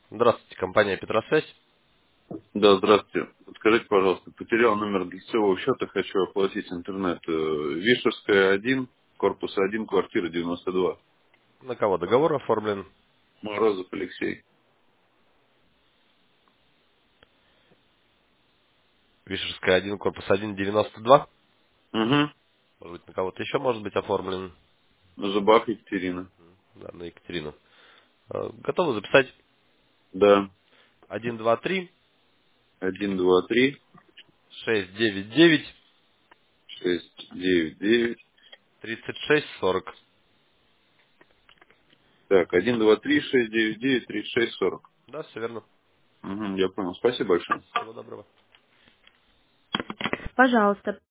Здравствуйте, компания Петросвязь. Да, здравствуйте. Подскажите, пожалуйста, потерял номер лицевого счета, хочу оплатить интернет. Вишерская 1, корпус 1, квартира 92. На кого договор оформлен? Морозов Алексей. Вишерская 1, корпус 1, 92. Угу. Может быть, на кого-то еще может быть оформлен? Зубах Екатерина. Да, на Екатерину. Готовы записать? Да. 123 1, 2, 3, 699 6, 9, 9. 36 40. Так, 1, 2, 3, 6, 9, 9, 36, 40. Да, все верно. Угу, я понял. Спасибо большое. Всего доброго. Пожалуйста,